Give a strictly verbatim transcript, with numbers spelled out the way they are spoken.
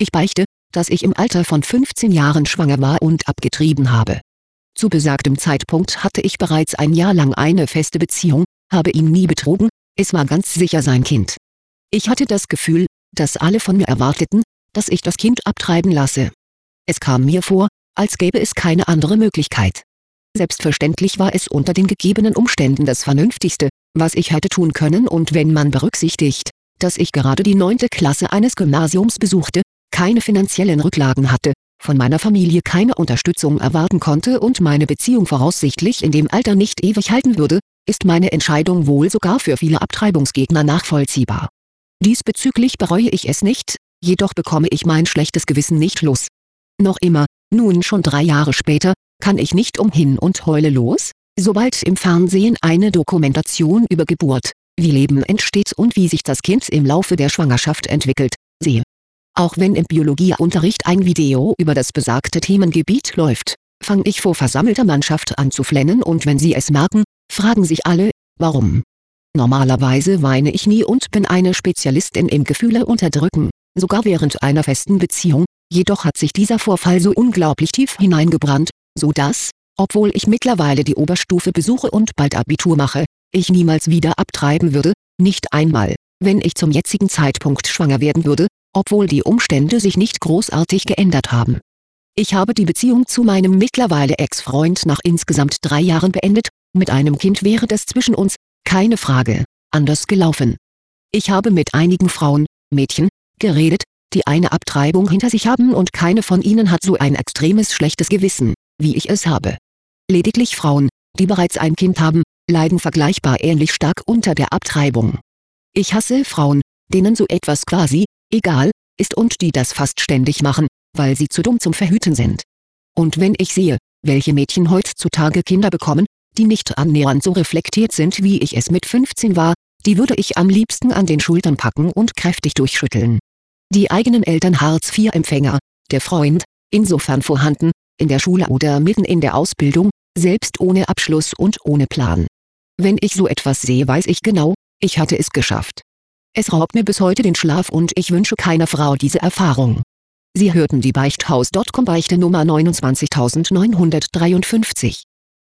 Ich beichte, dass ich im Alter von fünfzehn Jahren schwanger war und abgetrieben habe. Zu besagtem Zeitpunkt hatte ich bereits ein Jahr lang eine feste Beziehung, habe ihn nie betrogen, es war ganz sicher sein Kind. Ich hatte das Gefühl, dass alle von mir erwarteten, dass ich das Kind abtreiben lasse. Es kam mir vor, als gäbe es keine andere Möglichkeit. Selbstverständlich war es unter den gegebenen Umständen das Vernünftigste, was ich hätte tun können, und wenn man berücksichtigt, dass ich gerade die neunte Klasse eines Gymnasiums besuchte, keine finanziellen Rücklagen hatte, von meiner Familie keine Unterstützung erwarten konnte und meine Beziehung voraussichtlich in dem Alter nicht ewig halten würde, ist meine Entscheidung wohl sogar für viele Abtreibungsgegner nachvollziehbar. Diesbezüglich bereue ich es nicht, jedoch bekomme ich mein schlechtes Gewissen nicht los. Noch immer, nun schon drei Jahre später, kann ich nicht umhin und heule los, sobald im Fernsehen eine Dokumentation über Geburt, wie Leben entsteht und wie sich das Kind im Laufe der Schwangerschaft entwickelt, sehe. Auch wenn im Biologieunterricht ein Video über das besagte Themengebiet läuft, fange ich vor versammelter Mannschaft an zu flennen, und wenn sie es merken, fragen sich alle, warum. Normalerweise weine ich nie und bin eine Spezialistin im Gefühle unterdrücken, sogar während einer festen Beziehung, jedoch hat sich dieser Vorfall so unglaublich tief hineingebrannt, so dass, obwohl ich mittlerweile die Oberstufe besuche und bald Abitur mache, ich niemals wieder abtreiben würde, nicht einmal, wenn ich zum jetzigen Zeitpunkt schwanger werden würde, obwohl die Umstände sich nicht großartig geändert haben. Ich habe die Beziehung zu meinem mittlerweile Ex-Freund nach insgesamt drei Jahren beendet, mit einem Kind wäre das zwischen uns, keine Frage, anders gelaufen. Ich habe mit einigen Frauen, Mädchen, geredet, die eine Abtreibung hinter sich haben, und keine von ihnen hat so ein extremes schlechtes Gewissen, wie ich es habe. Lediglich Frauen, die bereits ein Kind haben, leiden vergleichbar ähnlich stark unter der Abtreibung. Ich hasse Frauen, denen so etwas quasi egal ist und die das fast ständig machen, weil sie zu dumm zum Verhüten sind. Und wenn ich sehe, welche Mädchen heutzutage Kinder bekommen, die nicht annähernd so reflektiert sind, wie ich es mit fünfzehn war, die würde ich am liebsten an den Schultern packen und kräftig durchschütteln. Die eigenen Eltern Hartz vier Empfänger, der Freund, insofern vorhanden, in der Schule oder mitten in der Ausbildung, selbst ohne Abschluss und ohne Plan. Wenn ich so etwas sehe, weiß ich genau, ich hatte es geschafft. Es raubt mir bis heute den Schlaf und ich wünsche keiner Frau diese Erfahrung. Sie hörten die Beichthaus Punkt com Beichte Nummer neunundzwanzigtausendneunhundertdreiundfünfzig.